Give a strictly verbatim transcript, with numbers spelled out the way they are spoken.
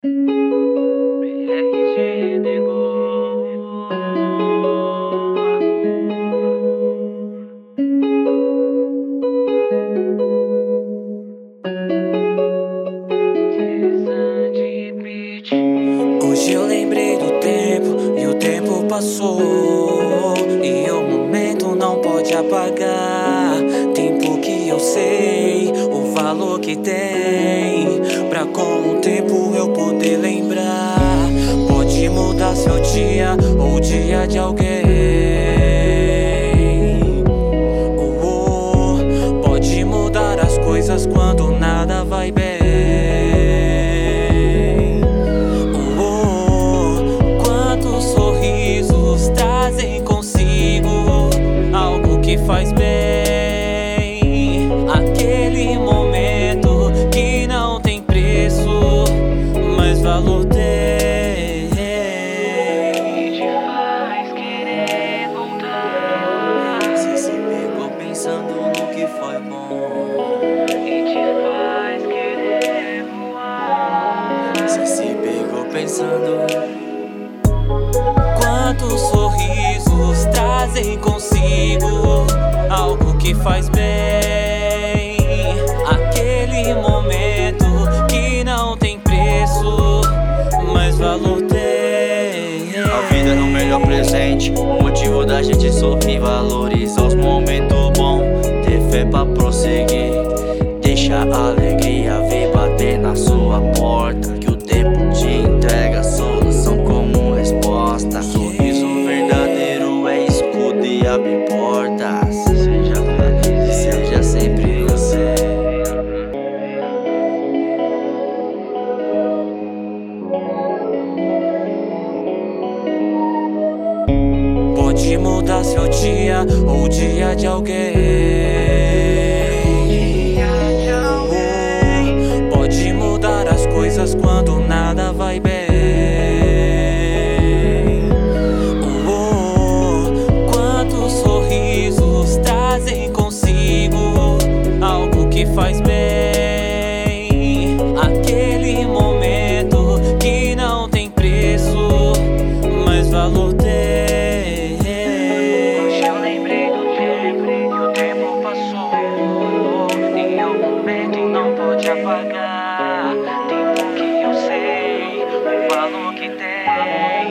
B R G negou. Hoje eu lembrei do tempo e o tempo passou, e o momento não pode apagar. Tempo que eu sei o valor que tem, pra com o tempo eu poder lembrar. Pode mudar seu dia ou o dia de alguém. Oh, oh, pode mudar as coisas quando nada vai bem. Faz bem aquele momento que não tem preço, mas valor tem. E te faz querer voltar. Você se pegou pensando no que foi bom e te faz querer voar. Você se pegou pensando. Quantos sorrisos trazem consigo algo que faz bem, aquele momento que não tem preço, mas valor tem. A vida é o melhor presente, o motivo da gente sorrir, valorizar os momentos bons, ter fé pra prosseguir, deixa a alegria vir bater na sua porta, que o tempo te entrega a solução como resposta. Sorriso verdadeiro é escudo e abre portas. Seja feliz, seja sempre você. Pode mudar seu dia ou o dia de alguém. Oh, pode mudar as coisas quando nada vai bem. Oh, quantos sorrisos trazem consigo algo que faz bem, aquele momento que não tem preço, mas valor tem. Apagar tempo que eu sei o valor que tem.